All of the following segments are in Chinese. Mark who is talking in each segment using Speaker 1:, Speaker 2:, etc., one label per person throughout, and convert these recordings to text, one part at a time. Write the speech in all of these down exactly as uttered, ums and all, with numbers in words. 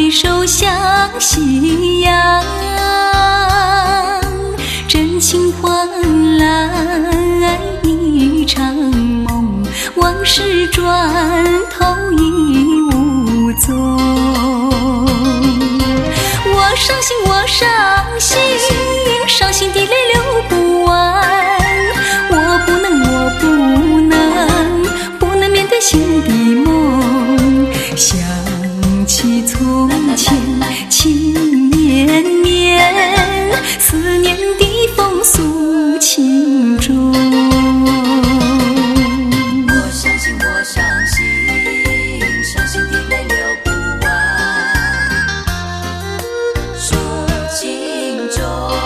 Speaker 1: 回首像夕阳，真情换来一场梦，往事转头已无踪。我伤心，我伤心，伤心的泪流不完。我不能，我不能，不能面对心的梦。想起从前情绵绵，思念的风诉情衷。
Speaker 2: 我伤心，我伤心，伤心的泪流不完，诉情衷。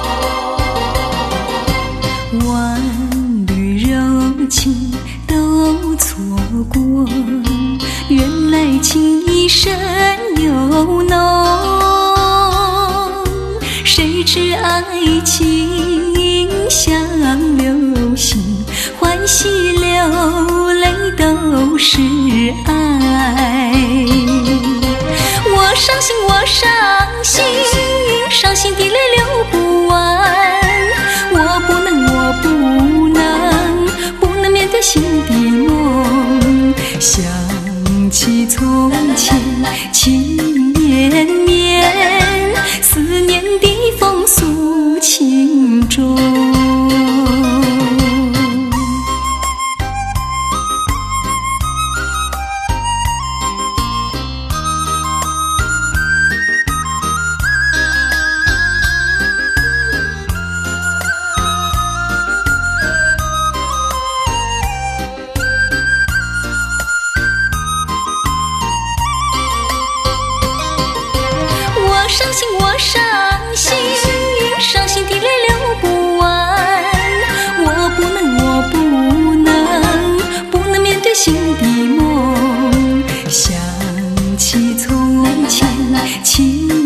Speaker 1: 万缕柔情都错过，原来情意深又浓。谁知爱情像流星，欢喜流泪都是爱。我伤心，我伤心，伤心的泪流不完。我不能，我不能，不能面对心的梦。想起从前情绵绵，思念的风诉情衷。我伤心，我伤心，伤心的泪流不完。我不能，我不能，不能面对心的梦。想起从前情